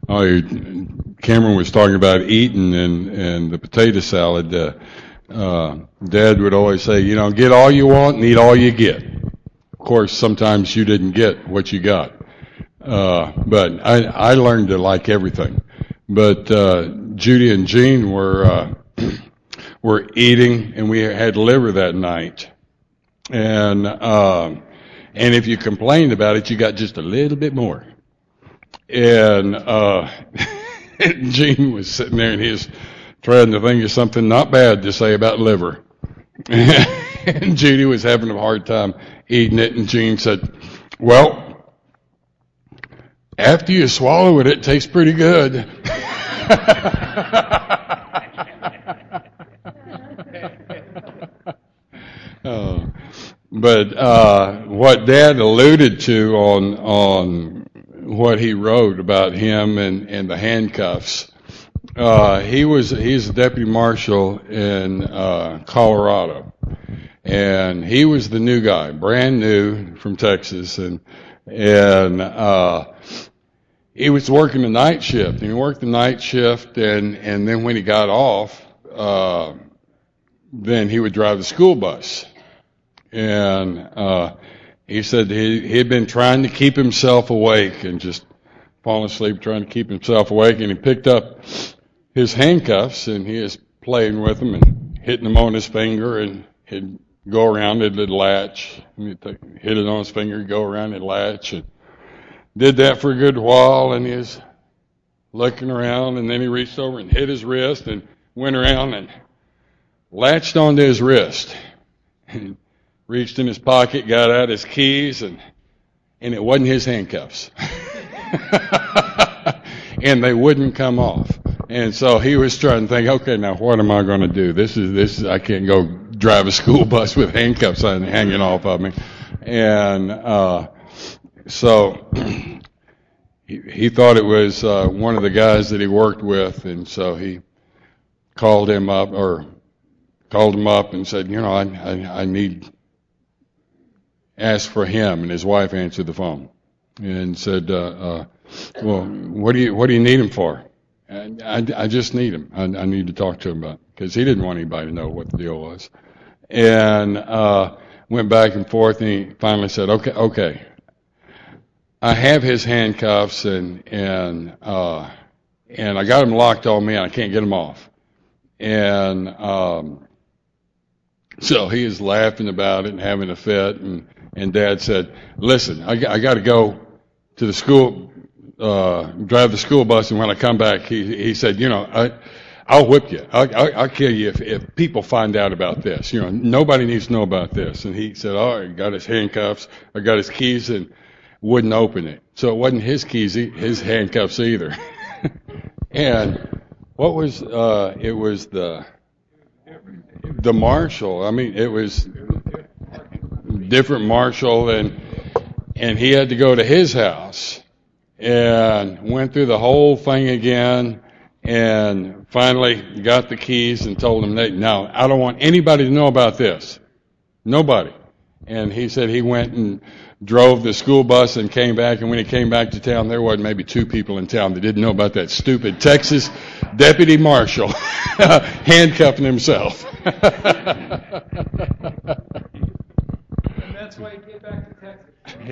Cameron was talking about eating and the potato salad. Dad would always say, get all you want and eat all you get. Of course, sometimes you didn't get what you got. But I learned to like everything. But Judy and Jean were eating, and we had liver that night. And if you complained about it, you got just a little bit more. And Gene was sitting there, and he was trying to think of something not bad to say about liver. And Judy was having a hard time eating it, and Gene said, well, after you swallow it, it tastes pretty good. But what Dad alluded to on what he wrote about him and the handcuffs, he's a deputy marshal in Colorado, and he was the new guy, brand new from Texas, and he was working the night shift. And he worked the night shift, and then when he got off, then he would drive the school bus. And he said he had been trying to keep himself awake and just falling asleep trying to keep himself awake. And he picked up his handcuffs, and he was playing with them and hitting them on his finger, and he'd go around it, it'd latch. And he'd hit it on his finger, go around it, latch. And did that for a good while, and he was looking around, and then he reached over and hit his wrist and went around and latched onto his wrist. And reached in his pocket, got out his keys, and it wasn't his handcuffs. And they wouldn't come off. And so he was trying to think, okay, now what am I going to do? This is I can't go drive a school bus with handcuffs hanging off of me. And so he thought it was one of the guys that he worked with, and so he called him up and said, I need asked for him, and his wife answered the phone and said, well, what do you need him for? And I just need him. I need to talk to him about it, because he didn't want anybody to know what the deal was. And went back and forth, and he finally said, okay. I have his handcuffs, and I got them locked on me, and I can't get them off. And so he is laughing about it and having a fit, and Dad said, listen, I got to go to the school, drive the school bus, and when I come back, he said, I'll whip you. I'll kill you if people find out about this. Nobody needs to know about this. And he said, all right, got his handcuffs, I got his keys, and wouldn't open it. So it wasn't his keys, his handcuffs either. And what was, it was the marshal. I mean, it was different marshal, and he had to go to his house and went through the whole thing again, and finally got the keys and told him, now, I don't want anybody to know about this. Nobody. And he said he went and drove the school bus and came back, and when he came back to town, there wasn't maybe 2 people in town that didn't know about that stupid Texas deputy marshal handcuffing himself. And that's why he came back to Texas.